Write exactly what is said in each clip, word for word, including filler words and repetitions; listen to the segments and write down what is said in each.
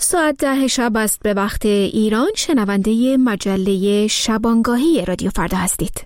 ساعت ده شب است به وقت ایران. شنونده مجله شبانگاهی رادیو فردا هستید.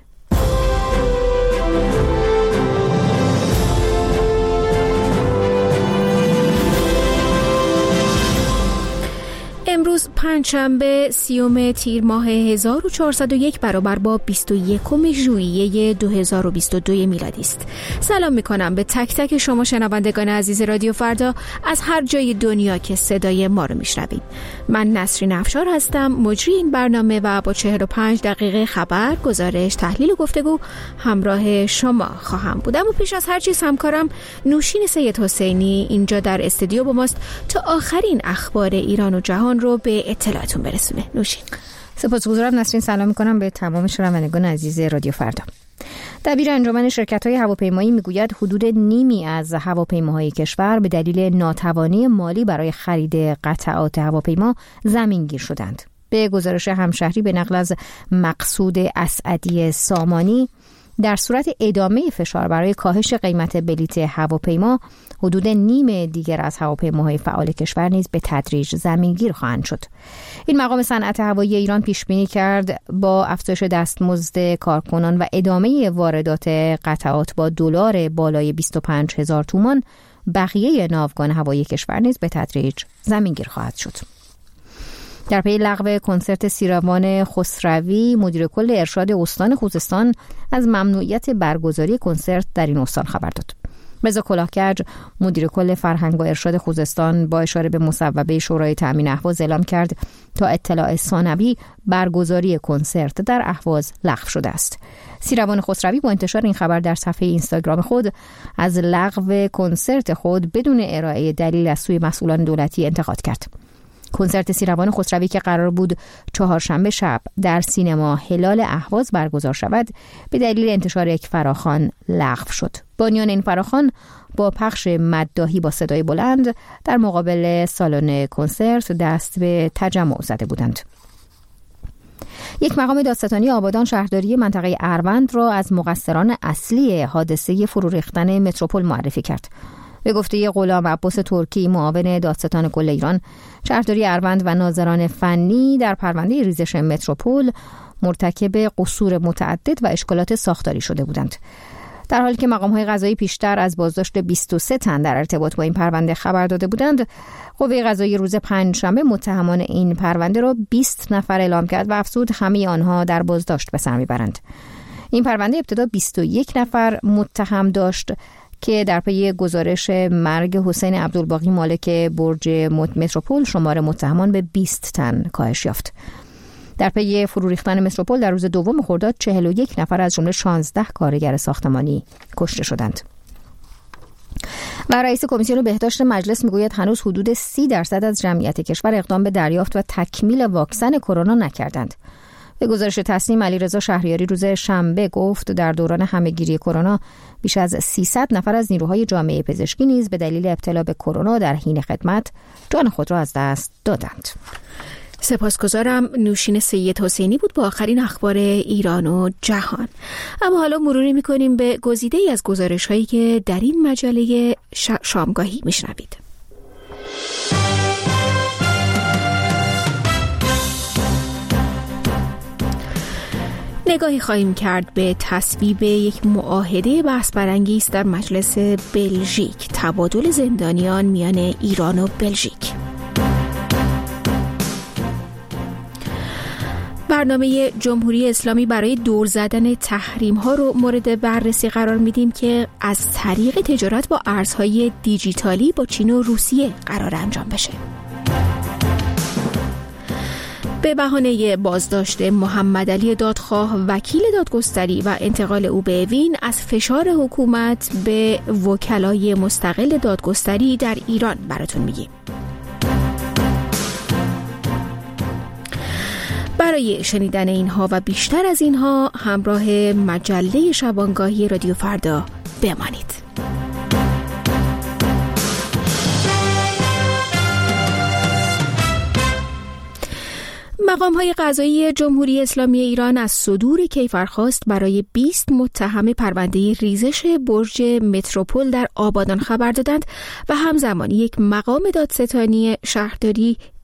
امروز پنجشنبه سیوم تیر ماه هزار و چهارصد و یک برابر با بیست و یکم ژوئیه دو هزار و بیست و دو میلادی است. سلام میکنم به تک تک شما شنوندگان عزیز رادیو فردا از هر جای دنیا که صدای ما رو میشنوید. من نسرین افشار هستم، مجری این برنامه و با چهل و پنج دقیقه خبر، گزارش، تحلیل و گفتگو همراه شما خواهم بود. اما پیش از هر چیز همکارم نوشین سید حسینی اینجا در استودیو با ماست تا آخرین اخبار ایران و جهان رو به اطلاعتون برسونه. نوشین. سپاسگزارم نسرین. سلام میکنم به تمام شنوندگان عزیز رادیو فردا. دبیر انجمن شرکت‌های هواپیمایی میگوید حدود نیمی از هواپیماهای کشور به دلیل ناتوانی مالی برای خرید قطعات هواپیما زمینگیر شدند. به گزارش همشهری به نقل از مقصود اسعدی سامانی، در صورت ادامه فشار برای کاهش قیمت بلیت هواپیما، حدود نیم دیگر از هواپیماهای فعال کشور نیز به تدریج زمینگیر خواهند شد. این مقام صنعت هوایی ایران پیش بینی کرد با افزایش دستمزد کارکنان و ادامه واردات قطعات با دلار بالای بیست و پنج هزار تومان، بقیه ناوگان هوایی کشور نیز به تدریج زمینگیر خواهد شد. در پی لغو کنسرت سیروان خسروی، مدیر کل ارشاد استان خوزستان از ممنوعیت برگزاری کنسرت در این استان خبر داد. رضا کلاهکج، مدیر کل فرهنگ و ارشاد خوزستان، با اشاره به مصوبه شورای تامین اهواز اعلام کرد تا اطلاع ثانوی برگزاری کنسرت در اهواز لغو شده است. سیروان خسروی با انتشار این خبر در صفحه اینستاگرام خود از لغو کنسرت خود بدون ارائه دلیل از سوی مسئولان دولتی انتقاد کرد. کنسرت سیروان خسروی که قرار بود چهارشنبه شب در سینما هلال اهواز برگزار شود، به دلیل انتشار یک فراخوان لغو شد. بانیان این فراخوان با پخش مداحی با صدای بلند در مقابل سالن کنسرت دست به تجمع زده بودند. یک مقام دادستانی آبادان شهرداری منطقه اروند را از مقصران اصلی حادثه فرو ریختن متروپول معرفی کرد. به گفته غلام عباس ترکی، معاون دادستان کل ایران، شهرداری اروند و ناظران فنی در پرونده ریزش متروپول مرتکب قصور متعدد و اشکالات ساختاری شده بودند. در حالی که مقام‌های قضایی پیشتر از بازداشت بیست و سه تن در ارتباط با این پرونده خبر داده بودند، قوه قضایی روز پنجشنبه متهمان این پرونده را بیست نفر اعلام کرد و افزود همه آنها در بازداشت به سر میبرند. این پرونده ابتدا بیست و یک نفر متهم داشت که در پی گزارش مرگ حسین عبدالباقی مالک برج متروپول شمار متهمان به بیست تن کاهش یافت. در پی فرو ریختن متروپول در روز دوم خرداد چهل و یک نفر از جمله شانزده کارگر ساختمانی کشته شدند. و رئیس کمیسیون بهداشت مجلس میگوید هنوز حدود سی درصد از جمعیت کشور اقدام به دریافت و تکمیل واکسن کرونا نکردند. به گزارش تصنیم، علیرضا شهریاری روز شنبه گفت در دوران همهگیری کرونا بیش از سیصد نفر از نیروهای جامعه پزشکی نیز به دلیل ابتلا به کرونا در حین خدمت جان خود را از دست دادند. سپاسگزارم. نوشین سید حسینی بود با آخرین اخبار ایران و جهان. اما حالا مروری می‌کنیم به گزیده‌ای از گزارش‌هایی که در این مجله ش... شامگاهی میشنوید. نگاهی خواهیم کرد به تصویب یک معاهده بحث برانگیز در مجلس بلژیک، تبادل زندانیان میان ایران و بلژیک. برنامه جمهوری اسلامی برای دور زدن تحریم ها رو مورد بررسی قرار میدیم که از طریق تجارت با ارزهای دیجیتالی با چین و روسیه قرار انجام بشه. به بهانه بازداشت محمد علی دادخواه وکیل دادگستری و انتقال او به اوین، از فشار حکومت به وکلای مستقل دادگستری در ایران براتون میگیم. برای شنیدن اینها و بیشتر از اینها همراه مجله شبانگاهی رادیو فردا بمانید. مقام‌های قضایی جمهوری اسلامی ایران از صدور کیفرخواست برای بیست متهم پرونده ریزش برج متروپول در آبادان خبر دادند و همزمان یک مقام دادستانی شهرداری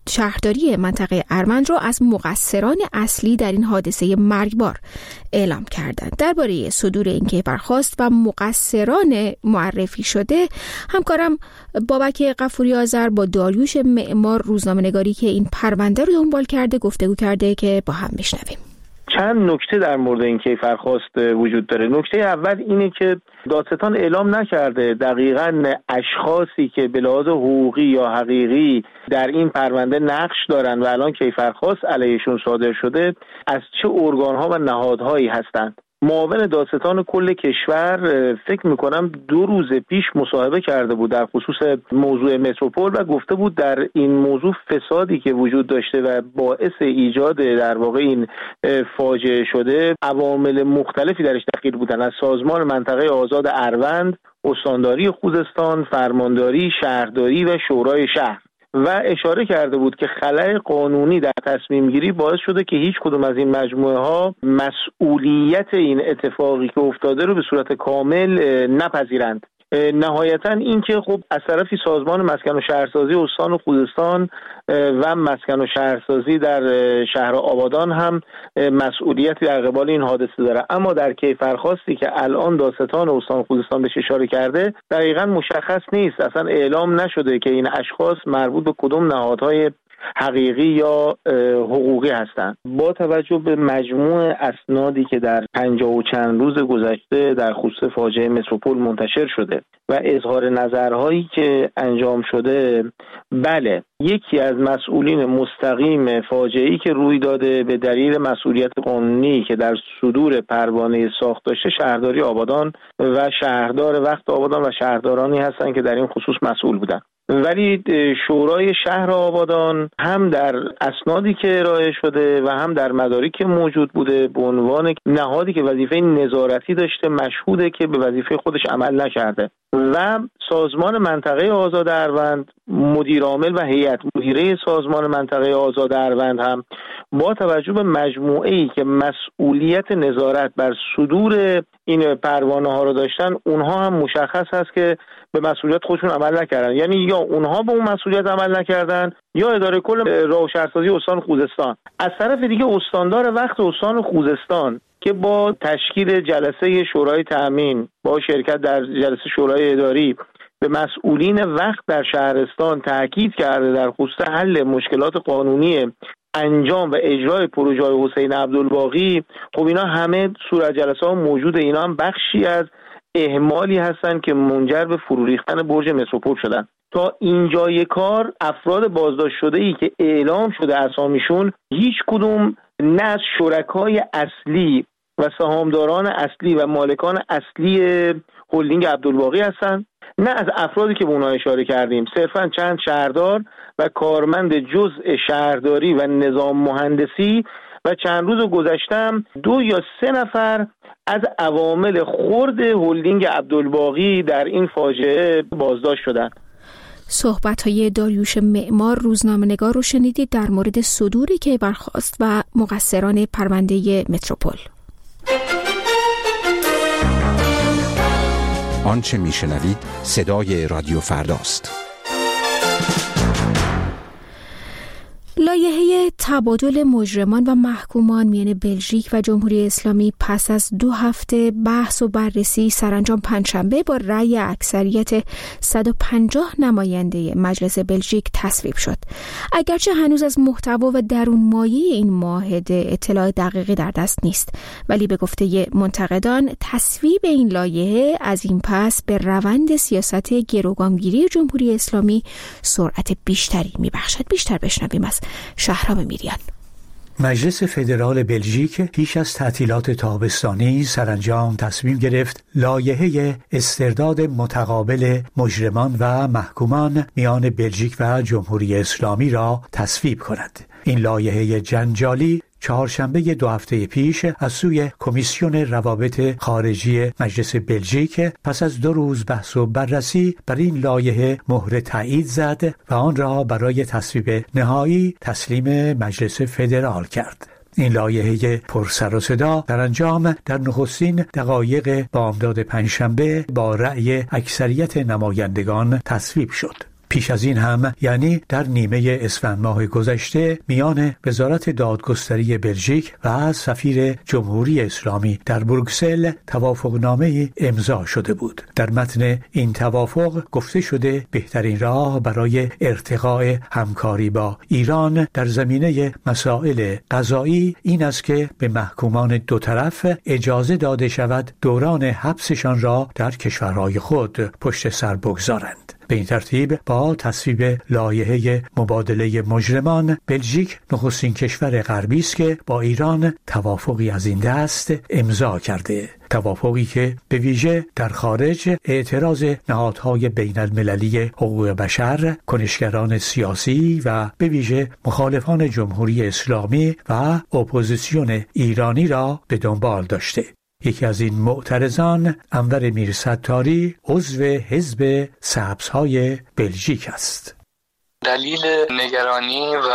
شهرداری منطقه اروند را از مقصران اصلی در این حادثه مرگبار اعلام کردند. درباره صدور این کیفرخواست و مقصران معرفی شده، همکارم بابک غفوری آذر با داریوش معمار روزنامه‌نگاری که این پرونده رو دنبال کرده گفتگو کرده که با هم میشنویم. چند نکته در مورد این کیفرخواست وجود داره. نکته اول اینه که دادستان اعلام نکرده دقیقاً اشخاصی که به لحاظ حقوقی یا حقیقی در این پرونده نقش دارن و الان کیفرخواست علیهشون صادر شده از چه ارگان‌ها و نهادهایی هستند. معاون دادستان کل کشور فکر میکنم دو روز پیش مصاحبه کرده بود در خصوص موضوع متروپول و گفته بود در این موضوع فسادی که وجود داشته و باعث ایجاد در واقع این فاجعه شده عوامل مختلفی درش دخیل بودن، از سازمان منطقه آزاد اروند، استانداری خوزستان، فرمانداری، شهرداری و شورای شهر. و اشاره کرده بود که خلأ قانونی در تصمیم گیری باعث شده که هیچ کدوم از این مجموعه ها مسئولیت این اتفاقی که افتاده رو به صورت کامل نپذیرند. نهایتا این که خب از طرفی سازمان مسکن و شهرسازی استان خوزستان و مسکن و شهرسازی در شهر آبادان هم مسئولیتی در قبال این حادثه داره، اما در کیفرخواستی که الان دادستان استان خوزستان بهش اشاره کرده دقیقاً مشخص نیست، اصلا اعلام نشده که این اشخاص مربوط به کدوم نهادهای حقیقی یا حقوقی هستند. با توجه به مجموع اسنادی که در پنجاه و چند روز گذشته در خصوص فاجعه متروپول منتشر شده و اظهار نظرهایی که انجام شده، بله یکی از مسئولین مستقیم فاجعه‌ای که روی داده به دلیل مسئولیت قانونی که در صدور پروانه ساخت داشته شهرداری آبادان و شهردار وقت آبادان و شهردارانی هستند که در این خصوص مسئول بودند. ولی شورای شهر آبادان هم در اسنادی که ارائه شده و هم در مدارکی موجود بوده به عنوان نهادی که وظیفه نظارتی داشته مشهوده که به وظیفه خودش عمل نکرده و سازمان منطقه آزاد اروند، مدیر عامل و هیئت مدیره سازمان منطقه آزاد اروند هم با توجه به مجموعه‌ای که مسئولیت نظارت بر صدور این پروانه ها رو داشتن، اونها هم مشخص هست که به مسئولیت خودشون عمل نکردن، یعنی یا اونها به اون مسئولیت عمل نکردن یا اداره کل راه و شهرسازی استان خوزستان. از طرف دیگه استاندار وقت استان خوزستان که با تشکیل جلسه شورای تأمین با شرکت در جلسه شورای اداری به مسئولین وقت در شهرستان تاکید کرده در خصوص حل مشکلات قانونی انجام و اجرای پروژه حسین عبدالباقی. خب اینا همه صورت جلسه ها موجوده، اینا هم بخشی از اهمالی هستن که منجر به فرو ریختن برج متروپول شدن. تا اینجای کار افراد بازداشت شده ای که اعلام شده اسامیشون هیچ کدوم نه از شرکای اصلی و سهامداران اصلی و مالکان اصلی هلدینگ عبدالباقی هستن، نه از افرادی که به اونها اشاره کردیم، صرفا چند شهردار و کارمند جزء شهرداری و نظام مهندسی و چند روز گذشتم دو یا سه نفر از عوامل خرد هلدینگ عبدالباقی در این فاجعه بازداشت شدند. صحبت‌های داریوش معمار روزنامه‌نگار رو شنیدید در مورد صدوری که برخاست و مقصران پرونده متروپول. آنچه میشنوید صدای رادیو فرداست. لایحه تبادل مجرمان و محکومان میان بلژیک و جمهوری اسلامی پس از دو هفته بحث و بررسی سرانجام پنجشنبه با رأی اکثریت صد و پنجاه نماینده مجلس بلژیک تصویب شد. اگرچه هنوز از محتوا و درون مایه این معاهده اطلاع دقیقی در دست نیست، ولی به گفته منتقدان تصویب این لایحه از این پس به روند سیاست گروگانگیری جمهوری اسلامی سرعت بیشتری میبخشد. بیشتر بشنویم از شهرام میریان. مجلس فدرال بلژیک پیش از تعطیلات تابستانی سرانجام تصمیم گرفت لایحه استرداد متقابل مجرمان و محکومان میان بلژیک و جمهوری اسلامی را تصویب کند. این لایحه جنجالی چهارشنبه دو هفته پیش از سوی کمیسیون روابط خارجی مجلس بلژیک پس از دو روز بحث و بررسی بر این لایحه مهر تایید زد و آن را برای تصویب نهایی تسلیم مجلس فدرال کرد. این لایحه پر سر و صدا در انجام در نخستین دقایق بامداد پنجشنبه با رأی اکثریت نمایندگان تصویب شد. پیش از این هم یعنی در نیمه اسفند ماه گذشته میان وزارت دادگستری بلژیک و سفیر جمهوری اسلامی در بروکسل توافقنامه امضا شده بود. در متن این توافق گفته شده بهترین راه برای ارتقاء همکاری با ایران در زمینه مسائل قضایی این است که به محکومان دو طرف اجازه داده شود دوران حبسشان را در کشورهای خود پشت سر بگذارند. به این ترتیب با تصویب لایحه مبادله مجرمان، بلژیک نخستین کشور غربی است که با ایران توافقی از این دست امضا کرده. توافقی که به ویژه در خارج اعتراض نهادهای بین المللی حقوق بشر، کنشگران سیاسی و به ویژه مخالفان جمهوری اسلامی و اپوزیسیون ایرانی را به دنبال داشته. یکی از این معترضان انور میرستاری عضو حزب سبزهای بلژیک است. دلیل نگرانی و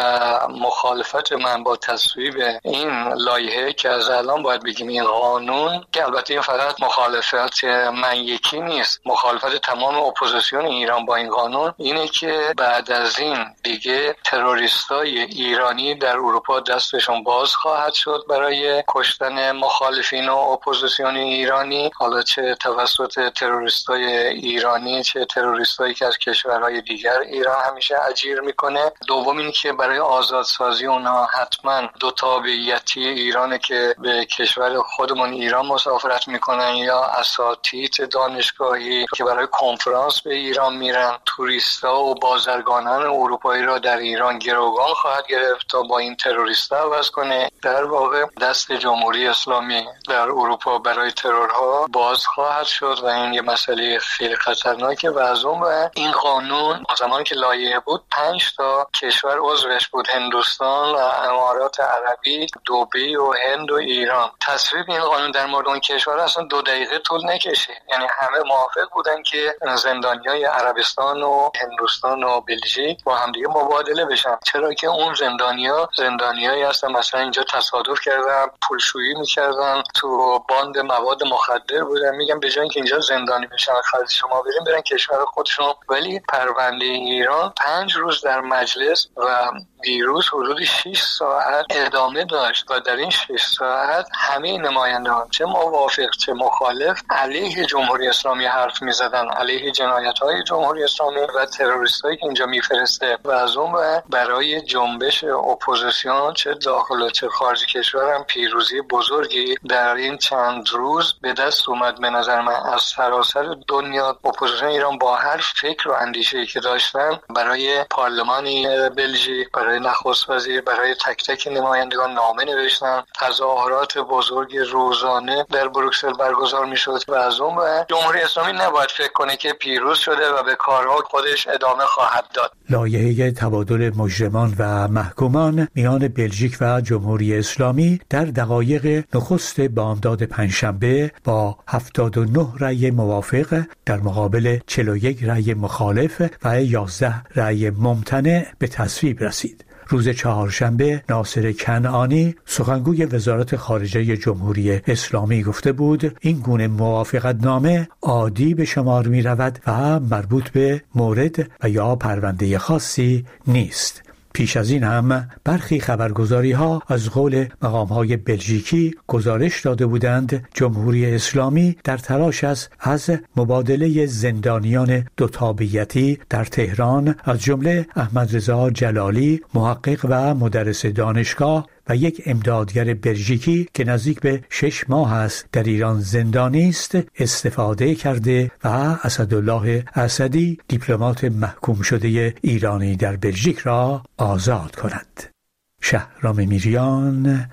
مخالفت من با تصویب این لایحه که از الان باید بگیم این قانون، که البته این فقط مخالفت من یکی نیست، مخالفت تمام اپوزیسیون ایران با این قانون، اینه که بعد از این دیگه تروریستای ایرانی در اروپا دستشون باز خواهد شد برای کشتن مخالفین و اپوزیسیون ایرانی، حالا چه توسط تروریستای ایرانی چه تروریستایی که از کشورهای دیگر ایران همیشه اجیر میکنه. دوم این که برای آزادسازی اونها حتما دو تابعیتی ایرانه که به کشور خودمون ایران مسافرت میکنن یا اساتید دانشگاهی که برای کنفرانس به ایران میرن. توریستا و بازرگانان اروپایی را در ایران گروگان خواهد گرفت تا با این تروریستا عوض کنه. در واقع دست جمهوری اسلامی در اروپا برای ترورها باز خواهد شد و این یه مسئله خیلی خطرناکه. و از اون و این قانون زمانی که لایحه بود پنج تا کشور عضوش بود، هندوستان و امارات عربی، دبی و هند و ایران. تصویب این قانون در مورد اون کشور اصلا دو دقیقه طول نکشید، یعنی همه موافق بودن که زندانیای عربستان و هندوستان و بلژیک با همدیگه مبادله بشن، چرا که اون زندانیا زندانیایی هستن مثلا اینجا تصادف کردن، پولشویی میکردن، تو باند مواد مخدر بودن، میگن به جای اینکه اینجا زندانی بشن خارج شما بریم برن کشور خودشون. ولی پرونده ایران پنج روز در مجلس و دیروز حدود شش ساعت ادامه داشت و در این شش ساعت همه نمایندگان چه موافق چه مخالف علیه جمهوری اسلامی حرف میزدن، علیه جنایت‌های جمهوری اسلامی و تروریستایی که اینجا میفرسته. و از اون برای جنبش اپوزیسیون چه داخل و چه خارج کشور هم پیروزی بزرگی در این چند روز به دست اومد. به نظر من از سراسر دنیا اپوزیسیون ایران با هر فکر و اندیشه‌ای که داشتن برای پارلمانی بلژیک، برای نخست وزیر، برای تک تک نمایندگان نامه نوشتن. تظاهرات بزرگ روزانه در بروکسل برگزار میشد و از اون و جمهوری اسلامی نباید فکر کنه که پیروز شده و به کارها خودش ادامه خواهد داد. لایحه تبادل مجرمان و محکومان میان بلژیک و جمهوری اسلامی در دقایق نخست بامداد پنجشنبه با هفتاد و نه رأی موافق در مقابل چهل و یک رأی مخالف و یازده رأی ممتنع به تصویب رسید. روز چهارشنبه ناصر کنعانی سخنگوی وزارت خارجه جمهوری اسلامی گفته بود این گونه موافقتنامه عادی به شمار می رود و مربوط به مورد و یا پرونده خاصی نیست. پیش از این هم برخی خبرگزاری ها از قول مقام های بلژیکی گزارش داده بودند جمهوری اسلامی در تلاش است از مبادله زندانیان دو تابعیتی در تهران از جمله احمد رضا جلالی محقق و مدرس دانشگاه و یک امدادگر بلژیکی که نزدیک به شش ماه است در ایران زندانی است استفاده کرده و اسدالله اسدی دیپلمات محکوم شده ایرانی در بلژیک را آزاد کند. شهرام میریان،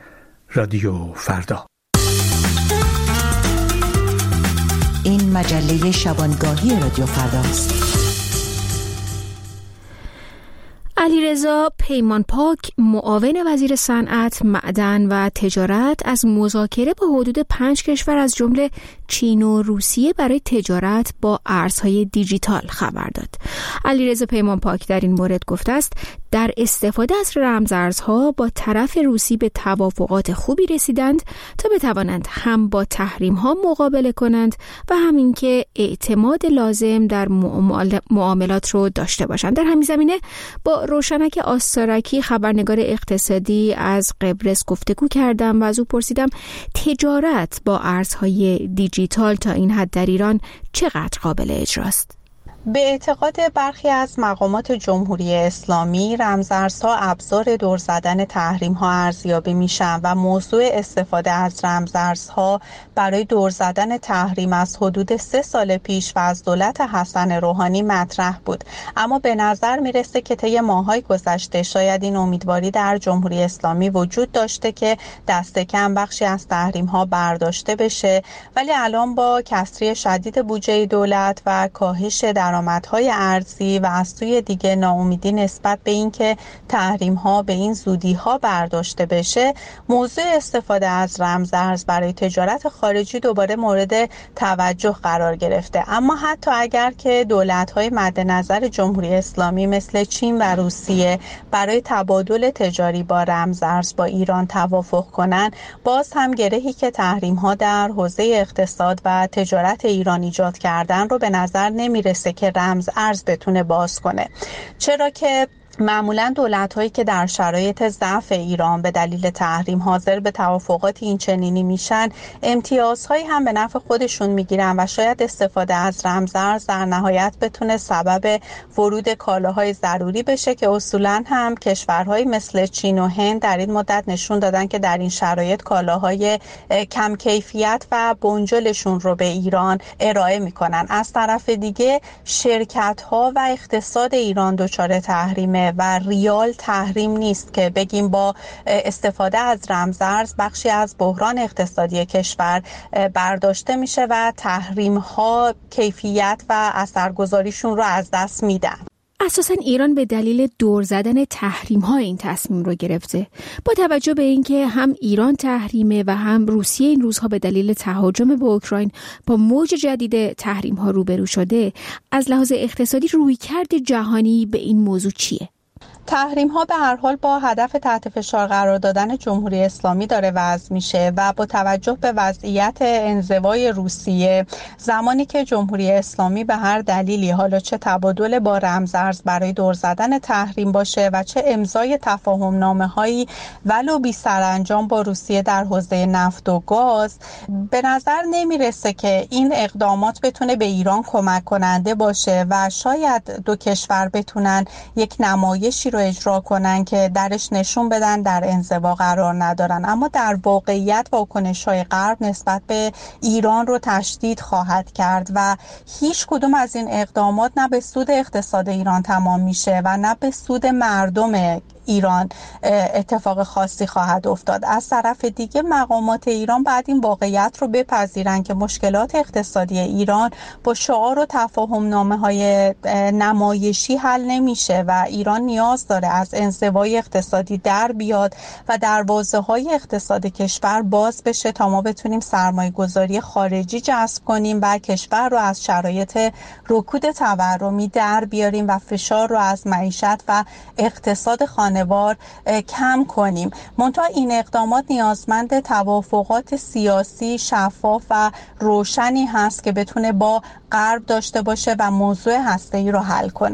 رادیو فردا. این مجله شبانگاهی رادیو فرداست. علیرضا پیمانپاک معاون وزیر صنعت، معدن و تجارت از مذاکره با حدود پنج کشور از جمله چین و روسیه برای تجارت با ارزهای دیجیتال خبر داد. علیرضا پیمانپاک در این مورد گفته است در استفاده از رمزارزها با طرف روسی به توافقات خوبی رسیدند تا بتوانند هم با تحریم‌ها مقابله کنند و همین که اعتماد لازم در معاملات رو داشته باشند. در همین زمینه با روشنک آستارکی خبرنگار اقتصادی از قبرس گفتگو کردم و از او پرسیدم تجارت با ارزهای دیجیتال تا این حد در ایران چقدر قابل اجراست؟ به اعتقاد برخی از مقامات جمهوری اسلامی رمزارزها ابزار دور زدن تحریم‌ها ارزیابی میشن و موضوع استفاده از رمزارزها برای دور زدن تحریم از حدود سه سال پیش و از دولت حسن روحانی مطرح بود، اما به نظر میرسه که طی ماه‌های گذشته شاید این امیدواری در جمهوری اسلامی وجود داشته که دست کم بخشی از تحریم‌ها برداشته بشه، ولی الان با کسری شدید بودجه دولت و کاهش در درآمدهای ارزی و از سوی دیگه ناامیدی نسبت به اینکه تحریم‌ها به این زودی‌ها برداشته بشه، موضوع استفاده از رمزارز برای تجارت خارجی دوباره مورد توجه قرار گرفته. اما حتی اگر که دولت‌های مد نظر جمهوری اسلامی مثل چین و روسیه برای تبادل تجاری با رمزارز با ایران توافق کنند، باز هم گرهی که تحریم‌ها در حوزه اقتصاد و تجارت ایران ایجاد کردن رو به نظر نمیرسه که رمز ارز بتونه باز کنه، چرا که معمولا دولت‌هایی که در شرایط ضعف ایران به دلیل تحریم حاضر به توافقات این چنینی میشن، امتیازهایی هم به نفع خودشون میگیرن و شاید استفاده از رمزارز در نهایت بتونه سبب ورود کالاهای ضروری بشه که اصولا هم کشورهای مثل چین و هند در این مدت نشون دادن که در این شرایط کالاهای کم کیفیت و بنجلشون رو به ایران ارائه میکنن. از طرف دیگه شرکت‌ها و اقتصاد ایران دچار تحریمه و ریال تحریم نیست که بگیم با استفاده از رمزارز بخشی از بحران اقتصادی کشور برداشته میشه و تحریم ها کیفیت و اثرگذاریشون رو از دست میدن. اساساً ایران به دلیل دور زدن تحریم ها این تصمیم رو گرفته. با توجه به اینکه هم ایران تحریمه و هم روسیه این روزها به دلیل تهاجم به اوکراین با موج جدید تحریم ها روبرو شده، از لحاظ اقتصادی رویکرد جهانی به این موضوع چیه؟ تحریم ها به هر حال با هدف تحت فشار قرار دادن جمهوری اسلامی داره وضع میشه و با توجه به وضعیت انزوای روسیه، زمانی که جمهوری اسلامی به هر دلیلی، حالا چه تبادل با رمزارز برای دور زدن تحریم باشه و چه امضای تفاهم نامه هایی ولو بی سرانجام با روسیه در حوزه نفت و گاز، به نظر نمیرسه که این اقدامات بتونه به ایران کمک کننده باشه و شاید دو کشور بتونن یک نمایشی رو اجرا کنن که درش نشون بدن در انزوا قرار ندارن، اما در واقعیت واکنش‌های غرب نسبت به ایران رو تشدید خواهد کرد و هیچ کدوم از این اقدامات نه به سود اقتصاد ایران تمام میشه و نه به سود مردم ایران اتفاق خاصی خواهد افتاد. از طرف دیگه مقامات ایران بعد این واقعیت رو بپذیرن که مشکلات اقتصادی ایران با شعار و تفاهم نامه های نمایشی حل نمیشه و ایران نیاز داره از انزوای اقتصادی در بیاد و دروازه های اقتصاد کشور باز بشه تا ما بتونیم سرمایه گذاری خارجی جذب کنیم و کشور رو از شرایط رکود تورمی در بیاریم و فشار رو از معیشت و اقتصاد خانوار کم کنیم. منتها این اقدامات نیازمند توافقات سیاسی شفاف و روشنی هست که بتونه با غرب داشته باشه و موضوع هسته‌ای رو حل کنه.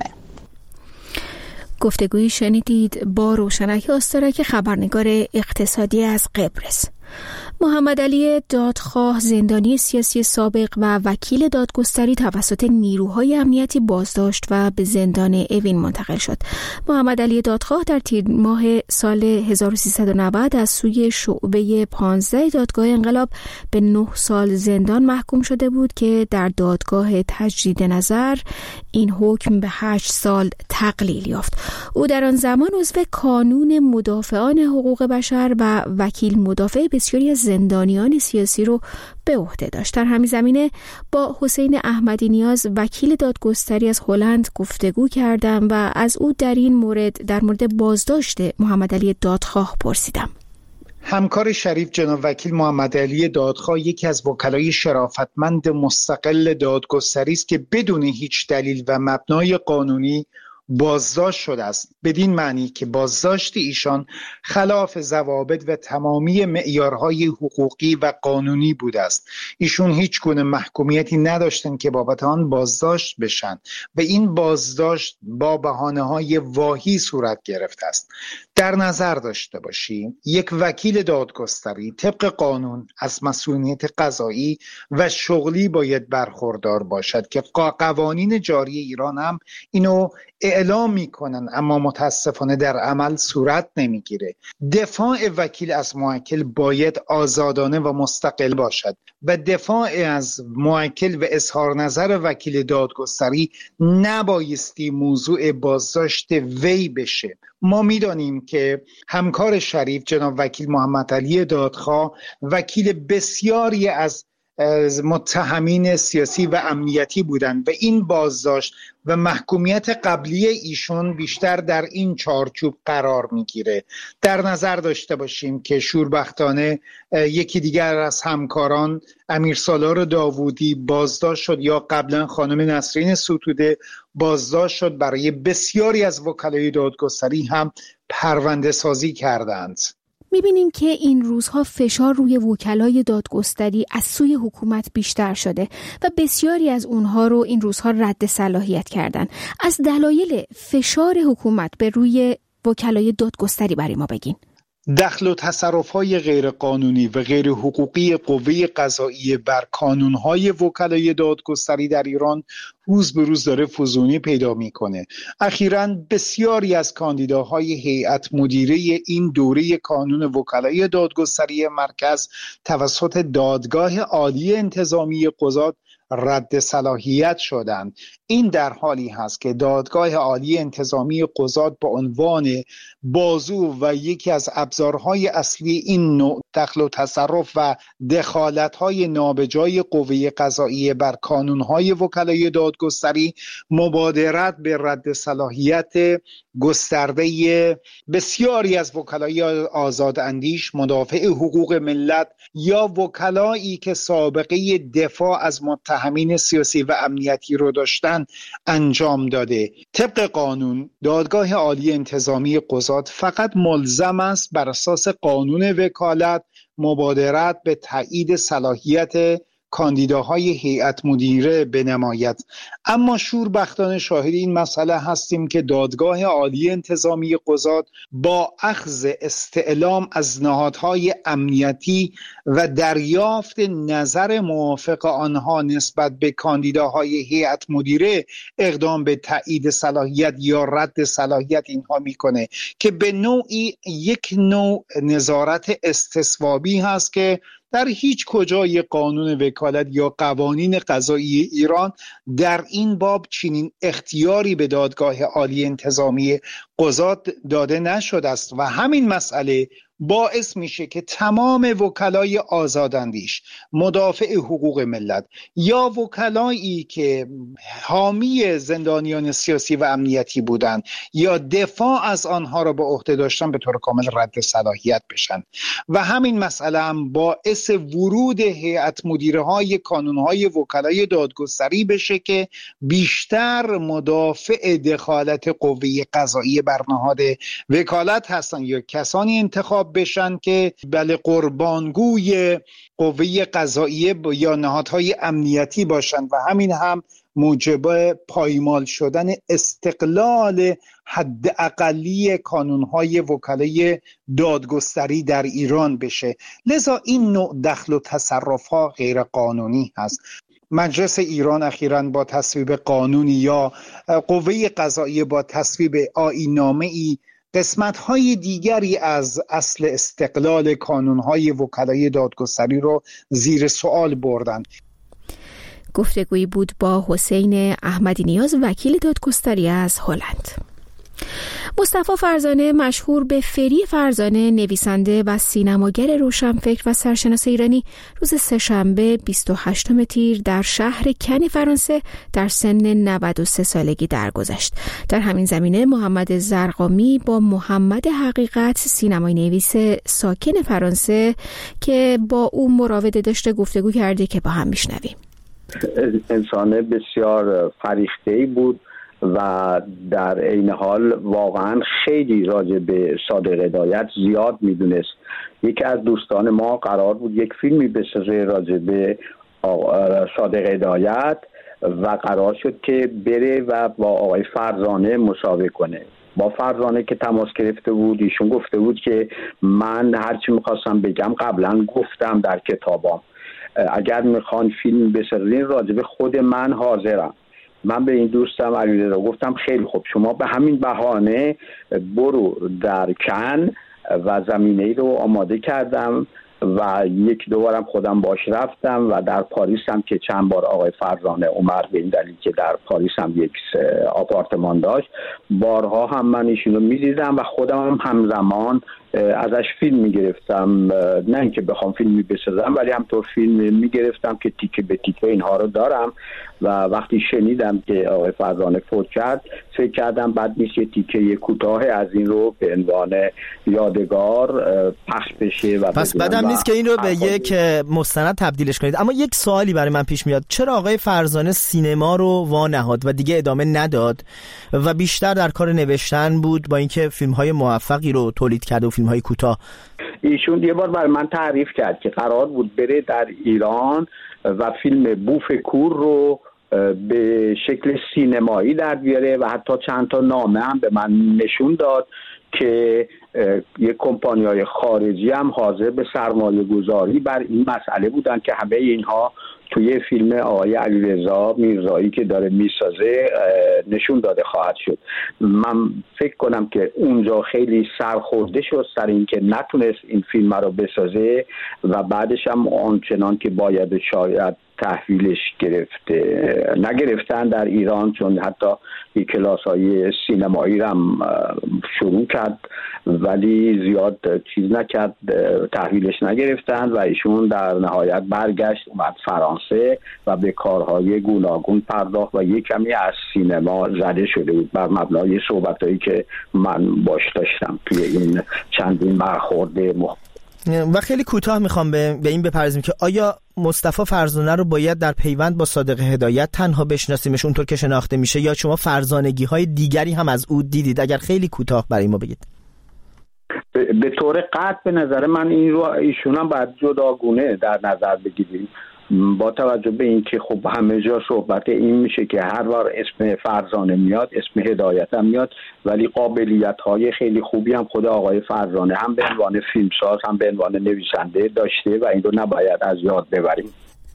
گفتگویی شنیدید با روشنک آستارک، خبرنگار اقتصادی از قبرس. محمد علی دادخواه، زندانی سیاسی سابق و وکیل دادگستری، توسط نیروهای امنیتی بازداشت و به زندان اوین منتقل شد. محمد علی دادخواه در تیر ماه سال هزار و سیصد و نود از سوی شعبه پانزده دادگاه انقلاب به نه سال زندان محکوم شده بود که در دادگاه تجدید نظر این حکم به هشت سال تقلیل یافت. او در آن زمان عضو کانون مدافعان حقوق بشر و وکیل مدافع بسیاری از زندانیان سیاسی رو به عهده داشت. در همین زمینه با حسین احمدی نیاز، وکیل دادگستری از هلند، گفتگو کردم و از او در این مورد در مورد بازداشت محمد علی دادخواه پرسیدم. همکار شریف جناب وکیل محمد علی دادخواه یکی از وکلای شرافتمند مستقل دادگستری است که بدون هیچ دلیل و مبنای قانونی بازداشت شده است، بدین معنی که بازداشت ایشان خلاف ضوابط و تمامی معیارهای حقوقی و قانونی بوده است. ایشون هیچ گونه محکومیتی نداشتند که بابت آن بازداشت بشن و این بازداشت با بهانه‌های واهی صورت گرفته است. در نظر داشته باشیم یک وکیل دادگستری طبق قانون از مسئولیت قضایی و شغلی باید برخوردار باشد که قوانین جاری ایران هم اینو اعلام میکنن، اما متاسفانه در عمل صورت نمیگیره. دفاع وکیل از موکل باید آزادانه و مستقل باشد و دفاع از موکل و اظهار نظر وکیل دادگستری نبایستی موضوع بازداشت وی بشه. ما میدانیم که همکار شریف جناب وکیل محمد علی دادخواه وکیل بسیاری از متهمین سیاسی و امنیتی بودند و این بازداشت و محکومیت قبلی ایشون بیشتر در این چارچوب قرار میگیره. در نظر داشته باشیم که شوربختانه یکی دیگر از همکاران امیرسالار داوودی بازداشت شد یا قبلا خانم نسرین ستوده بازداشت شد. برای بسیاری از وکلای دادگستری هم پرونده سازی کردند. می‌بینیم که این روزها فشار روی وکلای دادگستری از سوی حکومت بیشتر شده و بسیاری از اونها رو این روزها رد صلاحیت کردن. از دلایل فشار حکومت به روی وکلای دادگستری برای ما بگین. دخل و تصرف‌های غیرقانونی و غیر حقوقی قوه قضاییه بر کانون‌های وکلای دادگستری در ایران روز به روز داره فزونی پیدا میکنه. اخیراً بسیاری از کاندیداهای هیئت مدیره این دوره کانون وکلای دادگستری مرکز توسط دادگاه عالی انتظامی قضات رد صلاحیت شدند. این در حالی هست که دادگاه عالی انتظامی قضات به عنوان بازو و یکی از ابزارهای اصلی این نوع دخل و تصرف و دخالت‌های نابجای قوه قضاییه بر کانون‌های وکلای دادگستری مبادرت به رد صلاحیت گسترده بسیاری از وکلای آزاداندیش، مدافع حقوق ملت یا وکلایی که سابقه دفاع از متهمین سیاسی و امنیتی رو داشتن انجام داده. طبق قانون دادگاه عالی انتظامی قضات فقط ملزم است بر اساس قانون وکالت مبادرت به تایید صلاحیت کاندیداهای هیئت مدیره بنماید. اما شوربختانه شاهد این مسئله هستیم که دادگاه عالی انتظامی قضات با اخذ استعلام از نهادهای امنیتی و دریافت نظر موافق آنها نسبت به کاندیداهای هیئت مدیره اقدام به تایید صلاحیت یا رد صلاحیت اینها میکنه که به نوعی یک نوع نظارت استصوابی هست که در هیچ کجای قانون وکالت یا قوانین قضایی ایران در این باب چنین اختیاری به دادگاه عالی انتظامی قضات داده نشده است و همین مسئله باعث میشه که تمام وکلای آزاداندیش، مدافع حقوق ملت یا وکلایی که حامی زندانیان سیاسی و امنیتی بودند یا دفاع از آنها را به عهده داشتن به طور کامل رد صلاحیت بشن و همین مسئله هم باعث ورود هیئت مدیره های کانون های وکلای دادگستری بشه که بیشتر مدافع دخالت قوه قضاییه بر نهاد وکالت هستن یا کسانی انتخاب بشن که بله قربانگوی قوه قضاییه یا نهادهای امنیتی باشند و همین هم موجب پایمال شدن استقلال حد اقلی کانونهای وکلای دادگستری در ایران بشه. لذا این نوع دخل و تصرفها غیر قانونی هست. مجلس ایران اخیراً با تصویب قانونی یا قوه قضاییه با تصویب آیین‌نامه‌ای قسمت‌های دیگری از اصل استقلال کانون‌های وکلای دادگستری رو زیر سوال بردند. گفتگویی بود با حسین احمدی نیاز، وکیل دادگستری از هلند. مصطفی فرزانه مشهور به فری فرزانه، نویسنده و سینماگر روشنفکر و سرشناس ایرانی، روز سه‌شنبه بیست و هشتم تیر در شهر کن فرانسه در سن نود و سه سالگی درگذشت. در همین زمینه محمد زرقامی با محمد حقیقت، سینمای نویس ساکن فرانسه که با او مراوده داشته، گفتگو کرده که با هم میشنویم. انسان بسیار فریخته‌ای بود و در عین حال واقعا خیلی راجع به صادق هدایت زیاد میدونست. یکی از دوستان ما قرار بود یک فیلمی بسازه راجع به صادق هدایت و قرار شد که بره و با آقای فرزانه مسابقه کنه. با فرزانه که تماس گرفته بود، ایشون گفته بود که من هرچی میخواستم بگم قبلا گفتم در کتابام، اگر میخوان فیلم بسازین راجع به خود من حاضرم. من به این دوستم علیرضا گفتم خیلی خوب، شما به همین بهانه برو در کن و زمینه ای رو آماده کردم و یک دو بارم خودم باش رفتم و در پاریس هم که چند بار آقای فرزانه اومد، به این دلیل که در پاریس هم یک آپارتمان داشت، بارها هم من ایشونو میدیدم و خودم هم همزمان ازش فیلم میگرفتم، نه اینکه بخوام فیلمی بسازم ولی همطور فیلم میگرفتم که تیکه به تیکه اینها رو دارم. و وقتی شنیدم که آقای فرزانه فوت کرد فکر کردم بد نیست یه تیکه کوتاه از این رو به عنوان یادگار پخش بشه. و پس بدم نیست که این رو به یک مستند تبدیلش کنید. اما یک سوالی برای من پیش میاد، چرا آقای فرزانه سینما رو وانهاد و دیگه ادامه نداد و بیشتر در کار نوشتن بود، با اینکه فیلم‌های موفقی رو تولید کرده و فیلم‌های کوتاه؟ ایشون یه بار برای من تعریف کرد که قرار بود بره در ایران و فیلم بوف کور رو به شکل سینمایی در بیاره و حتی چند تا نامه هم به من نشون داد که یک کمپانی‌های خارجی هم حاضر به سرمایه گذاری بر این مسئله بودن که همه اینها توی فیلم آقای علیرضا میرزایی که داره میسازه نشون داده خواهد شد. من فکر کنم که اونجا خیلی سرخورده شد سر این که نتونست این فیلم رو بسازه و بعدش هم آنچنان که باید شاید تحویلش گرفته نگرفتن در ایران، چون حتی یک کلاس های سینمایی هم شروع کرد ولی زیاد چیز نکرد، تحویلش نگرفتن و ایشون در نهایت برگشت اومد فرانسه و به کارهای گوناگون پرداخت و یک کمی از سینما زده شده بود بر مبنای صحبتایی که من باش داشتم توی این چندین برخورد مختلف. و خیلی کوتاه میخوام به, به این بپردازیم که آیا مصطفی فرزانه رو باید در پیوند با صادق هدایت تنها بشناسیمش اونطور که شناخته میشه یا شما فرزانگی های دیگری هم از او دیدید؟ اگر خیلی کوتاه برای ما بگید. به, به طور قطع به نظر من این رو ایشون هم باید جداگونه در نظر بگیریم، با توجه به اینکه خب همه جا صحبت این میشه که هر بار اسم فرزانه میاد اسم هدایت هم میاد، ولی قابلیت های خیلی خوبی هم خود آقای فرزانه هم به عنوان فیلمساز هم به عنوان نویسنده داشته و این رو نباید از یاد ببریم.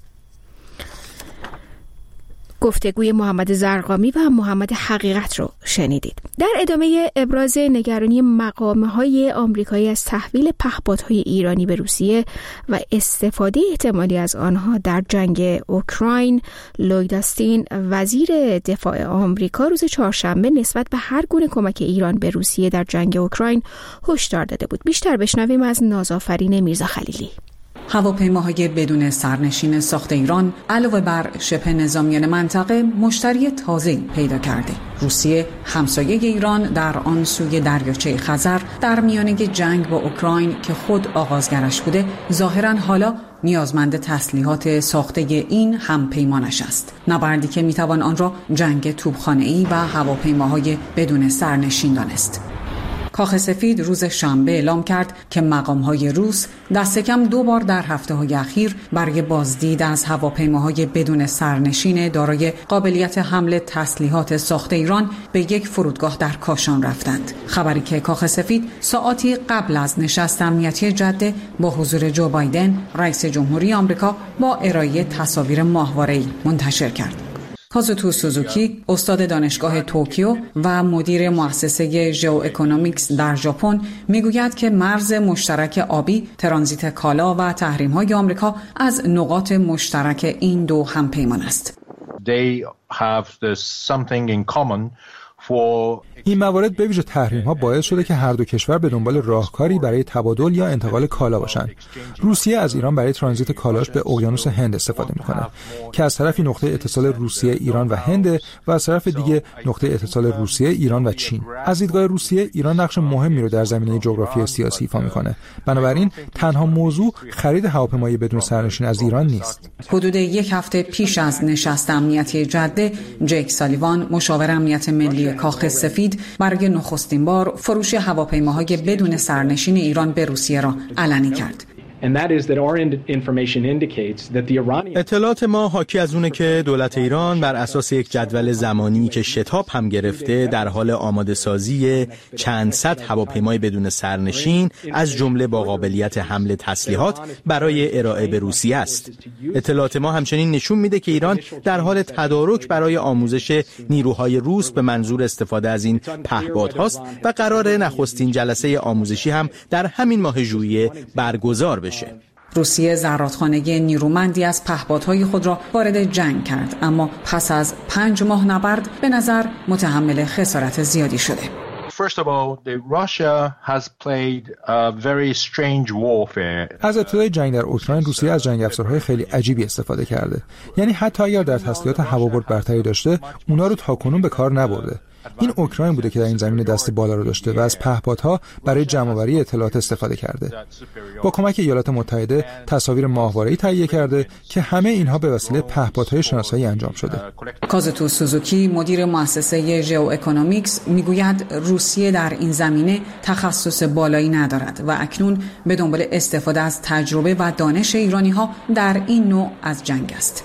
گفتگوی محمد زرقامی و محمد حقیقت رو شنیدید. در ادامه ابراز نگرانی مقامه‌های آمریکایی از تحویل پهپادهای ایرانی به روسیه و استفاده احتمالی از آنها در جنگ اوکراین، لوید آستین وزیر دفاع آمریکا روز چهارشنبه نسبت به هر گونه کمک ایران به روسیه در جنگ اوکراین هشدار داده بود. بیشتر بشنویم از نازآفرین میرزا خلیلی. هواپیماهای بدون سرنشین ساخت ایران علاوه بر شبه نظامیان منطقه مشتری تازه‌ای پیدا کرده. روسیه همسایه ایران در آن سوی دریاچه خزر در میانه جنگ با اوکراین که خود آغازگرش بوده ظاهراً حالا نیازمند تسلیحات ساخته این همپیمانش است. نبردی که میتوان آن را جنگ توپخانه‌ای و هواپیماهای بدون سرنشین دانست. کاخ سفید روز شنبه اعلام کرد که مقام‌های روس دست کم دو بار در هفته‌های اخیر برای بازدید از هواپیماهای بدون سرنشین دارای قابلیت حمل تسلیحات ساخت ایران به یک فرودگاه در کاشان رفتند. خبری که کاخ سفید ساعاتی قبل از نشست امنیتی جده با حضور جو بایدن رئیس جمهوری آمریکا با ارائه تصاویر ماهواره‌ای منتشر کرد. کازوتو سوزوکی، استاد دانشگاه توکیو و مدیر مؤسسه ژئو اکونومیکس در ژاپن، میگوید که مرز مشترک آبی، ترانزیت کالا و تحریم‌های آمریکا از نقاط مشترک این دو همپیمان است. They have the something in common این موارد به ویژه تحریم‌ها باعث شده که هر دو کشور به دنبال راهکاری برای تبادل یا انتقال کالا باشند. روسیه از ایران برای ترانزیت کالاش به اقیانوس هند استفاده می‌کنه که از طرفی نقطه اتصال روسیه، ایران و هند و از طرف دیگه نقطه اتصال روسیه، ایران و چین. از دیدگاه روسیه، ایران نقش مهمی رو در زمینه جغرافیایی سیاسی ایفا می‌کنه. بنابراین تنها موضوع خرید هواپیمای بدون سرنشین از ایران نیست. حدود یک هفته پیش از نشست امنیتی جده، جیک سالیوان، مشاور امنیت ملی کاخ سفید، برای نخستین بار فروش هواپیماهای بدون سرنشین ایران به روسیه را علنی کرد. اطلاعات ما حاکی از اونه که دولت ایران بر اساس یک جدول زمانی که شتاب هم گرفته در حال آماده سازی چند صد هواپیمای بدون سرنشین از جمله با قابلیت حمل تسلیحات برای ارائه به روسیه است. اطلاعات ما همچنین نشون میده که ایران در حال تدارک برای آموزش نیروهای روس به منظور استفاده از این پهپادهاست و قرار نخستین جلسه آموزشی هم در همین ماه ژوئیه برگزار بشه. روسیه زرادخانه نیرومندی از پهپادهای خود را وارد جنگ کرد، اما پس از پنج ماه نبرد به نظر متحمل خسارت زیادی شده. First of all, the Russia has played a very strange warfare. از ابتدای جنگ در اوکراین روسیه از جنگ افزارهای خیلی عجیبی استفاده کرده. یعنی حتی اگر در تسلیحات هوابرد برتری داشته، اونا رو تاکنون به کار نبرده. این اوکراین بوده که در این زمینه دست بالا رو داشته و از پهپادها برای جمع‌آوری اطلاعات استفاده کرده. با کمک ایالات متحده تصاویر ماهواره‌ای تهیه کرده که همه اینها به وسیله پهپادهای شناسایی انجام شده. کازوتو سوزوکی، مدیر مؤسسه ژئواکونومیکس، میگوید روسیه در این زمینه تخصص بالایی ندارد و اکنون به دنبال استفاده از تجربه و دانش ایرانی‌ها در این نوع از جنگ است.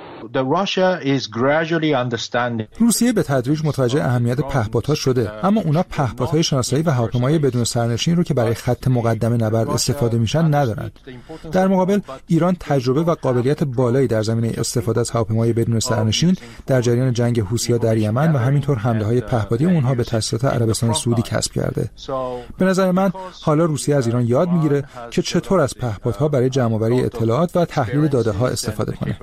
روسیه به تدریج متوجه اهمیت پهپادها شده، اما اونا پهپادهای شناسایی و هواپیمای بدون سرنشین رو که برای خط مقدم نبرد استفاده میشن ندارند. در مقابل ایران تجربه و قابلیت بالایی در زمینه استفاده از هواپیمای بدون سرنشین در جریان جنگ حوثی‌ها در یمن و همینطور حمله‌های پهپادی اونها به تسلیحات عربستان سعودی کسب کرده. به نظر من حالا روسیه از ایران یاد میگیره که چطور از پهپادها برای جمع‌آوری اطلاعات و تحلیل داده‌ها استفاده کنه.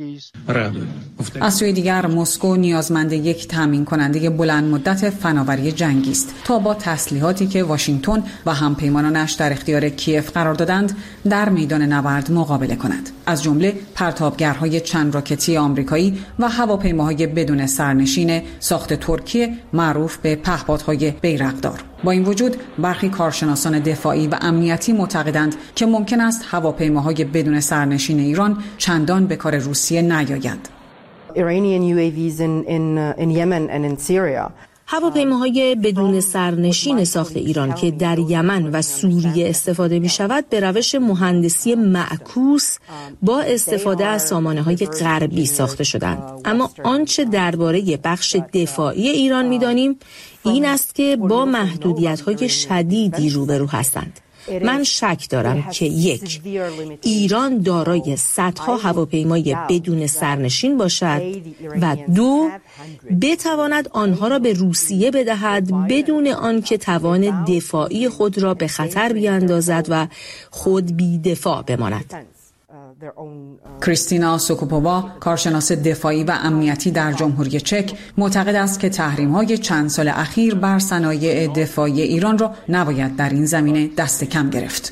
از سوی دیگر مسکو نیازمند یک تامین کننده بلند مدت فناوری جنگی است تا با تسلیحاتی که واشنگتن و همپیمانانش در اختیار کیف قرار دادند در میدان نبرد مقابله کند، از جمله پرتابگرهای چند راکتی آمریکایی و هواپیماهای بدون سرنشین ساخت ترکیه معروف به پهپادهای بیرقدار. با این وجود برخی کارشناسان دفاعی و امنیتی معتقدند که ممکن است هواپیماهای بدون سرنشین ایران چندان به کار روسیه نیایند. Iranian U A Vs in in uh, in Yemen and in Syria. هواپیماهای بدون سرنشین ساخت ایران که در یمن و سوریه استفاده می شود به روش مهندسی معکوس با استفاده از سامانه‌های غربی ساخته شدند. اما آنچه درباره بخش دفاعی ایران می دانیم این است که با محدودیت‌های شدیدی روبرو هستند. من شک دارم که یک، ایران دارای صدها هواپیمای بدون سرنشین باشد و دو، بتواند آنها را به روسیه بدهد بدون آنکه توان دفاعی خود را به خطر بیاندازد و خود بی دفاع بماند. کریستینا سوکوپووا، کارشناس دفاعی و امنیتی در جمهوری چک، معتقد است که تحریم‌های چند سال اخیر بر صنایع دفاعی ایران را نباید در این زمینه دست کم گرفت.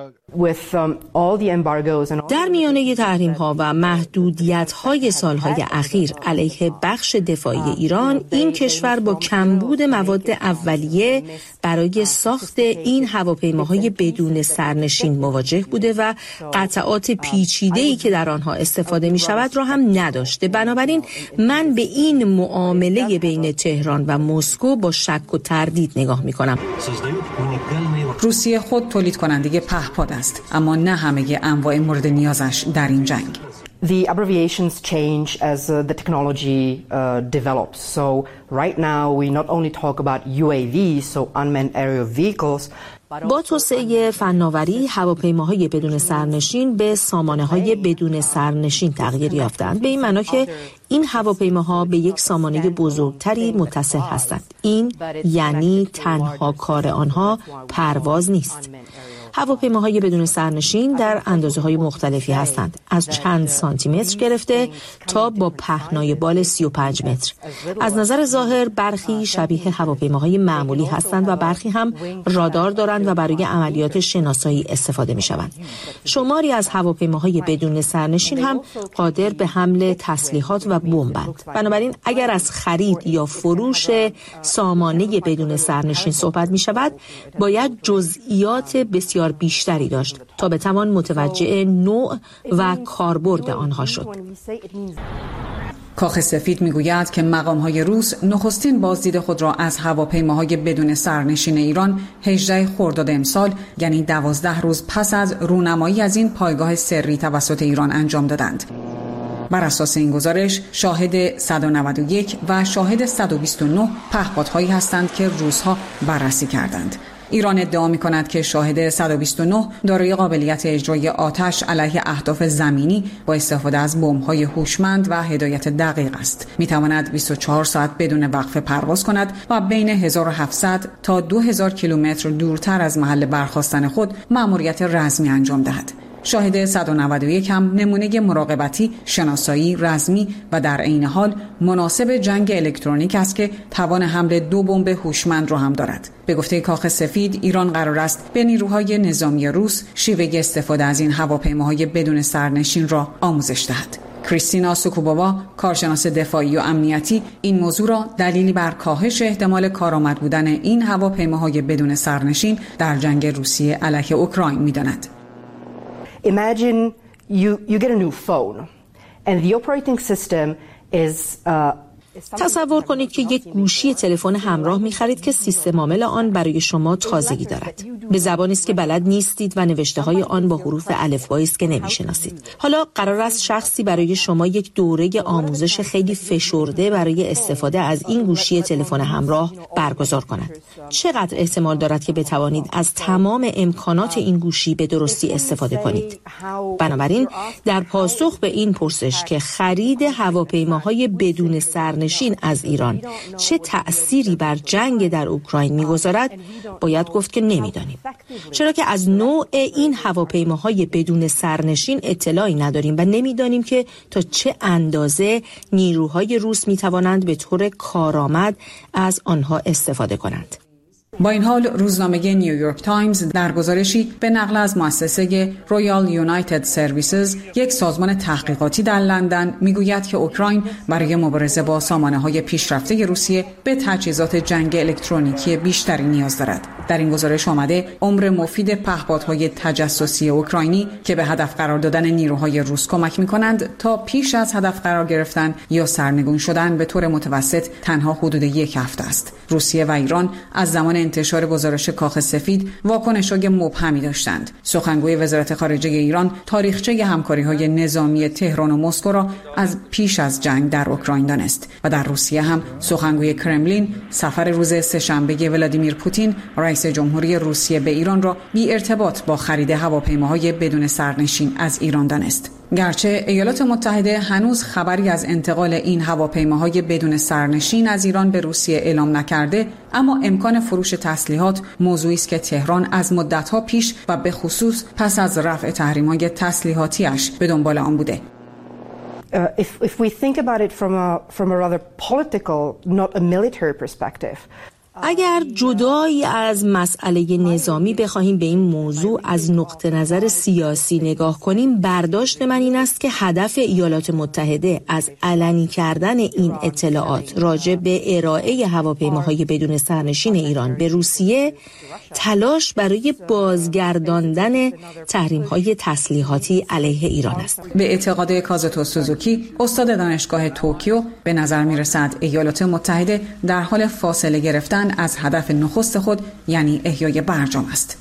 در میانه تحریم‌ها و محدودیت‌های سال‌های اخیر علیه بخش دفاعی ایران، این کشور با کمبود مواد اولیه برای ساخت این هواپیماهای بدون سرنشین مواجه بوده و قطعات پیچیده‌ای که در آنها استفاده می شود را هم نداشته. بنابراین من به این معامله بین تهران و مسکو با شک و تردید نگاه می کنم. روسیه خود تولید کننده پهپاد است، اما نه همه انواع مورد نیازش در این جنگ. The abbreviations change as uh, the technology uh, develops. So right now we not only talk about U A Vs, so unmanned aerial vehicles. با توسعه فناوری، هواپیماهای بدون سرنشین به سامانه‌های بدون سرنشین تغییر یافتند، به این معنی که این هواپیماها به یک سامانه بزرگتری متصل هستند. این یعنی تنها کار آنها پرواز نیست. هواپیماهای بدون سرنشین در اندازه‌های مختلفی هستند، از چند سانتی متر گرفته تا با پهنای بال سی و پنج متر. از نظر ظاهر برخی شبیه هواپیماهای معمولی هستند و برخی هم رادار دارند و برای عملیات شناسایی استفاده می‌شوند. شماری از هواپیماهای بدون سرنشین هم قادر به حمل تسلیحات و بمبند. بنابراین اگر از خرید یا فروش سامانه بدون سرنشین صحبت می‌شود، باید جزئیات بسیار بیشتری داشت تا بتوان متوجه نوع و کاربرد آنها شد. کاخ سفید میگوید که مقام‌های روس نخستین بازدید خود را از هواپیماهای بدون سرنشین ایران هجدهم خرداد امسال، یعنی دوازده روز پس از رونمایی از این پایگاه سری توسط ایران انجام دادند. بر اساس این گزارش شاهد صد و نود و یک و شاهد صد و بیست و نه پهپادهایی هستند که روس‌ها بررسی کردند. ایران ادعا می‌کند که شاهد صد و بیست و نه دارای قابلیت اجرای آتش علیه اهداف زمینی با استفاده از بمب‌های هوشمند و هدایت دقیق است. می‌تواند بیست و چهار ساعت بدون وقفه پرواز کند و بین هزار و هفتصد تا دو هزار کیلومتر دورتر از محل برخاستن خود مأموریت رزمی انجام دهد. شاهد صد و نود و یک هم نمونه مراقبتی، شناسایی، رزمی و در عین حال مناسب جنگ الکترونیک است که توان حمل دو بمب هوشمند را هم دارد. به گفته کاخ سفید، ایران قرار است به نیروهای نظامی روس شیوه استفاده از این هواپیماهای بدون سرنشین را آموزش دهد. کریستینا سوکوباوا، کارشناس دفاعی و امنیتی، این موضوع را دلیلی بر کاهش احتمال کارآمد بودن این هواپیماهای بدون سرنشین در جنگ روسیه علیه اوکراین می‌داند. Imagine you, you get a new phone and the operating system is uh, تصور کنید که یک گوشی تلفن همراه می‌خرید که سیستم عامل آن برای شما تازگی دارد. به زبانی است که بلد نیستید و نوشته‌های آن با حروف الفبایی است که نمی‌شناسید. حالا قرار است شخصی برای شما یک دوره آموزش خیلی فشرده برای استفاده از این گوشی تلفن همراه برگزار کند. چقدر احتمال دارد که بتوانید از تمام امکانات این گوشی به درستی استفاده کنید؟ بنابراین در پاسخ به این پرسش که خرید هواپیماهای بدون سر نشین از ایران چه تأثیری بر جنگ در اوکراین می‌گذارد، باید گفت که نمی‌دانیم. چرا که از نوع این هواپیماهای بدون سرنشین اطلاعی نداریم و نمی‌دانیم که تا چه اندازه نیروهای روس می‌توانند به طور کارآمد از آنها استفاده کنند. با این حال روزنامه نیویورک تایمز در گزارشی به نقل از مؤسسه رویال یونایتد سرویسز، یک سازمان تحقیقاتی در لندن، میگوید که اوکراین برای مبارزه با سامانه‌های پیشرفته روسیه به تجهیزات جنگ الکترونیکی بیشتری نیاز دارد. در این گزارش آمده عمر مفید پهپادهای تجسسی اوکراینی که به هدف قرار دادن نیروهای روس کمک می‌کنند تا پیش از هدف قرار گرفتن یا سرنگون شدن به طور متوسط تنها حدود یک هفته است. روسیه و ایران از زمان انتشار گزارش کاخ سفید واکنش‌های مبهمی داشتند. سخنگوی وزارت خارجه ایران تاریخچه همکاری‌های نظامی تهران و مسکو را از پیش از جنگ در اوکراین دانست و در روسیه هم سخنگوی کرملین سفر روز سه‌شنبه ولادیمیر پوتین رئیس جمهوری روسیه به ایران را بی ارتباط با خرید هواپیماهای بدون سرنشین از ایران دانست. گرچه ایالات متحده هنوز خبری از انتقال این هواپیماهای بدون سرنشین از ایران به روسیه اعلام نکرده، اما امکان فروش تسلیحات موضوعی است که تهران از مدت‌ها پیش و به خصوص پس از رفع تحریم‌های تسلیحاتی‌اش به دنبال آن بوده. Uh, if, if we think about it from a, from a rather political, not a military perspective, اگر جدایی از مسئله نظامی بخواهیم به این موضوع از نقطه نظر سیاسی نگاه کنیم، برداشت من این است که هدف ایالات متحده از علنی کردن این اطلاعات راجع به ارائه هواپیماهای بدون سرنشین ایران به روسیه تلاش برای بازگرداندن تحریم‌های تسلیحاتی علیه ایران است. به اعتقاد کازوتو سوزوکی، استاد دانشگاه توکیو، به نظر می‌رسد ایالات متحده در حال فاصله گرفتن از هدف نخست خود، یعنی احیای برجام است.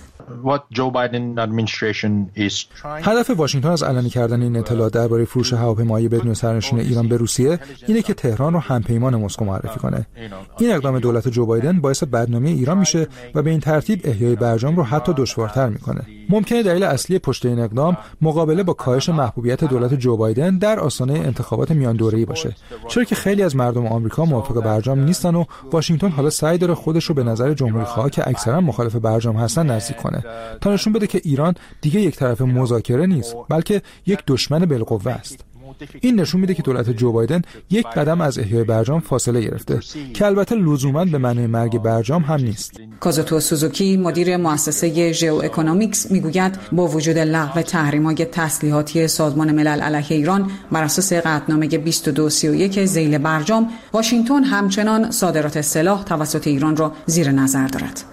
هدف واشنگتن از علنی کردن این اطلاعات درباره فروش هواپیماهای بدون سرنشین ایران به روسیه اینه که تهران رو همپیمان مسکو معرفی کنه. این اقدام دولت جو بایدن باعث بدنامی ایران میشه و به این ترتیب احیای برجام رو حتی دشوارتر میکنه. ممکنه دلیل اصلی پشت این اقدام مقابله با کاهش محبوبیت دولت جو بایدن در آستانه انتخابات میان دوره‌ای باشه، چرا که خیلی از مردم آمریکا موافق برجام نیستن و واشنگتن حالا سعی داره خودش رو به نظر جمهوری‌خواها که اکثرا مخالف برجام هستن نزدیک کنه تا نشون بده که ایران دیگه یک طرف مذاکره نیست، بلکه یک دشمن بالقوه است. این نشون میده که دولت جو بایدن یک قدم از احیای برجام فاصله گرفته که البته لزوماً به معنی مرگ برجام هم نیست. کازوتو سوزوکی مدیر مؤسسه ژئو اکونومیکس میگوید با وجود لغو تحریم‌های تسلیحاتی سازمان ملل علیه ایران بر اساس قطعنامه بیست و دو سی و یک ذیل برجام، واشنگتن همچنان صادرات سلاح توسط ایران را زیر نظر دارد.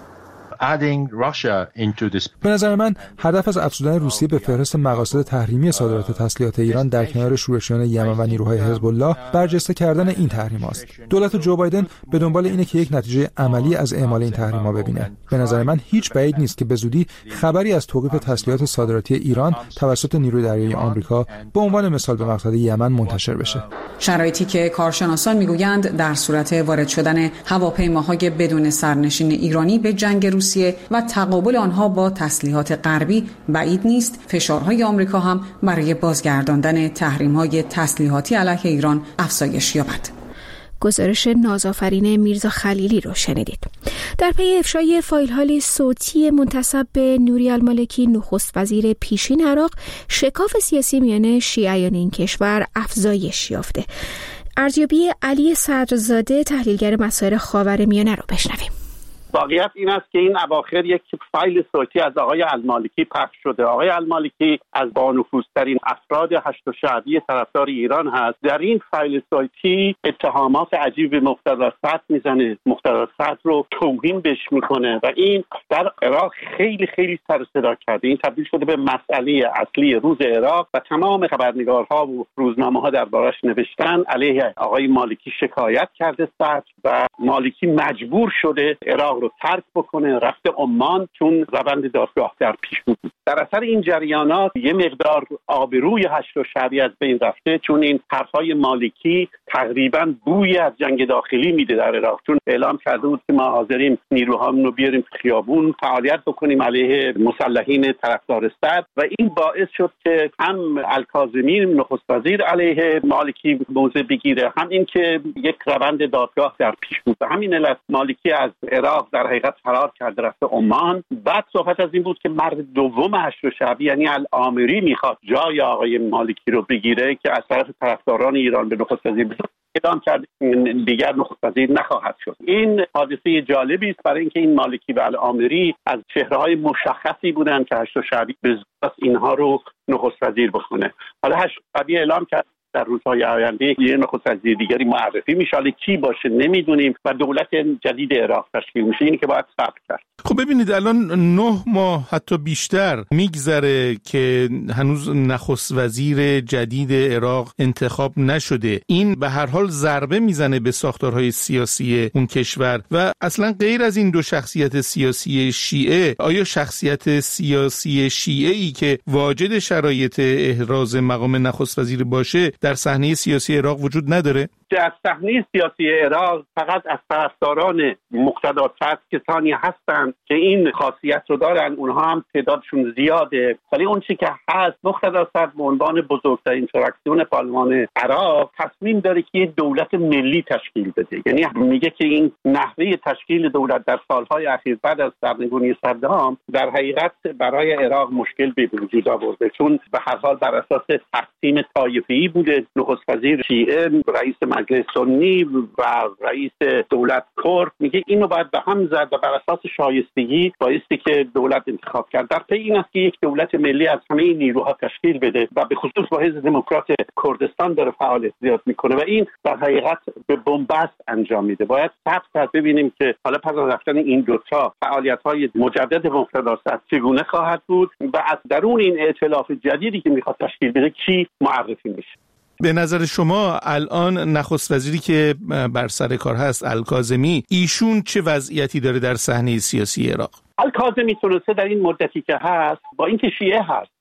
به نظر من هدف از افزودن روسیه به فهرست مقاصد تحریمی صادرات تسلیحات ایران در کنار شورشیان یمن و نیروهای حزب الله برجسته کردن این تحریم است. دولت جو بایدن به دنبال اینه که یک نتیجه عملی از اعمال این تحریم ها ببینه. به نظر من هیچ بعید نیست که به زودی خبری از توقیف تسلیحات صادراتی ایران توسط نیروی دریایی آمریکا به عنوان مثال به مقصد یمن منتشر بشه. شرایطی که کارشناسان میگویند در صورت وارد شدن هواپیماهای بدون سرنشین ایرانی به جنگ روسیه و تقابل آنها با تسلیحات غربی بعید نیست فشارهای آمریکا هم برای بازگرداندن تحریم‌های تسلیحاتی علیه ایران افزایش یابد. گزارش نازآفرین میرزا خلیلی رو شنیدید. در پی افشای فایل‌های صوتی منتسب به نوری المالکی نخست وزیر پیشین عراق، شکاف سیاسی میان شیعیان این کشور افزایش یافته. ارزیابی علی صدرزاده تحلیلگر مسائل خاورمیانه رو بشنویم. واقعیت این است که این اواخر یک فایل صوتی از آقای المالکی پخش شده. آقای المالکی از بانفوذترین افراد هشت و شعبی طرفدار ایران هست. در این فایل صوتی اتهامات عجیب به مقتدی صدر میزنه، مقتدی صدر رو توهین بهش میکنه و این در عراق خیلی خیلی سر و صدا کرده. این تبدیل شده به مسئله اصلی روز عراق و تمام خبرنگارها و روزنامه‌ها دربارش نوشتن. علیه آقای مالکی شکایت کرده صدر و مالکی مجبور شده عراق رو ترک بکنه، رفته عمان چون روند دادگاه در پیش بود. در اثر این جریانات یه مقدار آبروی هشت و شعبی از بین رفته، چون این حرفای مالکی تقریبا بوی از جنگ داخلی میده در عراق، چون اعلام کرده بود که ما حاضریم نیروهامون رو بیاریم خیابون فعالیت بکنیم علیه مسلحین طرفدار صدر و این باعث شد که هم الکاظمی نخست وزیر علیه مالکی موضع بگیره، هم این که یک روند دادگاه در پیش بود. همین علت مالکی از عراق در حقیقت فرار کرده رفته عمان. بعد صحبت از این بود که مرد دوم هشت و شعبی یعنی العامری میخواد جای آقای مالکی رو بگیره که از طرف طرفداران ایران به نخست وزیر اعلام کرد دیگر نخست وزیر نخواهد شد. این حادثه جالبی است برای اینکه این مالکی و العامری از چهره‌های مشخصی بودند که هشت و شعبی به زودی اینها رو نخست وزیر بکنه. حالا هشت و شعبی اعلام کرد در روزهای آینده یه نخست وزیر دیگری معرفی میشه، حالا کی باشه نمیدونیم و دولت جدید عراق تشکیل میشه. اینی که باید صبر کرد. خب ببینید الان نه ماه حتی بیشتر میگذره که هنوز نخست وزیر جدید عراق انتخاب نشده. این به هر حال ضربه میزنه به ساختارهای سیاسی اون کشور و اصلا غیر از این دو شخصیت سیاسی شیعه، آیا شخصیت سیاسی شیعه‌ای که واجد شرایط احراز مقام نخست وزیر باشه در صحنه سیاسی عراق وجود نداره؟ در صحنه سیاسی عراق فقط از طرفداران مقتدی صدر کسانی هستند که این خاصیت رو دارن، اونها هم تعدادشون زیاده، ولی اون چی که هست مقتدی صدر به عنوان بزرگترین فراکسیون پارلمان عراق تصمیم داره که یه دولت ملی تشکیل بده. یعنی میگه که این نحوه تشکیل دولت در سالهای اخیر بعد از سرنگونی صدام در حقیقت برای عراق مشکل به وجود آورده، چون به هر حال بر اساس تقسیم طایفه‌ای بوده. نخست وزیر شیعه، رئیس مجلس سنی و رئیس دولت کرد، میگه اینو باید به هم زد و بر اساس شایستگی بایستی که دولت انتخاب کرد. در پی این است که یک دولت ملی از همه این نیروها تشکیل بده و به خصوص با حزب دموکرات کردستان داره فعالیت زیاد میکنه و این در حقیقت به بنبست انجام میده. باید صبر کرد ببینیم که حالا پس از رفتن این دوتا فعالیت‌های مجدد مقتدی صدر چگونه خواهد بود و از درون این ائتلاف جدیدی که میخواد تشکیل بده کی معرفی میشه. به نظر شما الان نخست وزیری که بر سر کار هست الکاظمی، ایشون چه وضعیتی داره در صحنه سیاسی عراق؟ الکاظمی تونسته در این مدتی که هست با اینکه شیعه هست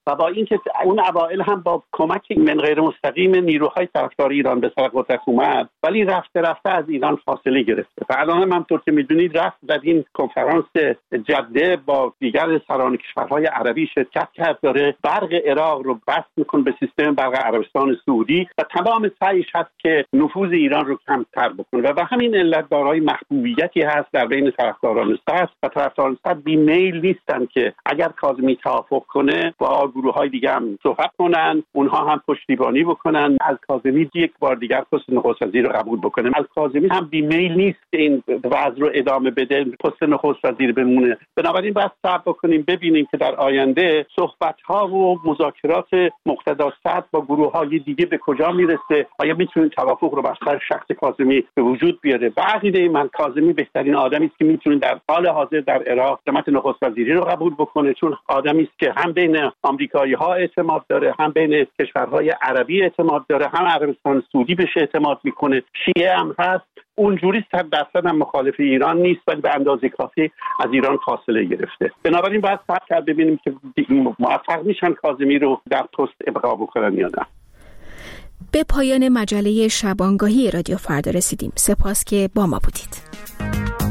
و با اینکه اون اوایل هم با کمک من غیر مستقیم نیروهای طرفدار ایران به سر قدرت اومد، ولی رفته رفته از ایران فاصله گرفته و الان هم همونطور که میدونید رفت در این کنفرانس جده با دیگر سران کشورهای عربی شرکت کرد، داره برق عراق رو بس میکنه به سیستم برق عربستان سعودی و تمام سعیش هست که نفوذ ایران رو کمتر بکنه و به همین علت دارای محبوبیتی هست در بین طرفداران صدر و طرفداران صدر بیمیل نیستن که اگر کاظمی توافق کنه با گروه‌های دیگه هم صحبت کنن، اونها هم پشتیبانی بکنن، از کاظمی یک بار دیگر پست نخست وزیر رو قبول بکنه. از کاظمی هم بیمیل نیست که این وضع رو ادامه بده، پست نخست وزیر بمونه. بنابراین باید صبر بکنیم ببینیم که در آینده صحبت‌ها و مذاکرات مقتدی صدر با گروه‌های دیگه به کجا میرسه، آیا میتونه توافق رو بر سر شخص کاظمی به وجود بیاره. و عقیده من کاظمی بهترین آدمی است که میتونه در حال حاضر در عراق سمت نخست وزیری رو قبول بکنه، چون آدمی است که هم بین آمریکایی‌ها اعتماد داره، هم بین کشورهای عربی اعتماد داره، هم عربستان سعودی بهش اعتماد میکنه، شیعه هم هست، اونجوری صد درصد هم مخالف ایران نیست ولی به اندازه کافی از ایران فاصله گرفته. بنابراین باید صبر کرد ببینیم که موفق میشن کاظمی رو در پست ابقا بکنن یا نه. به پایان مجله شبانگاهی رادیو فردا رسیدیم. سپاس که با ما بودید.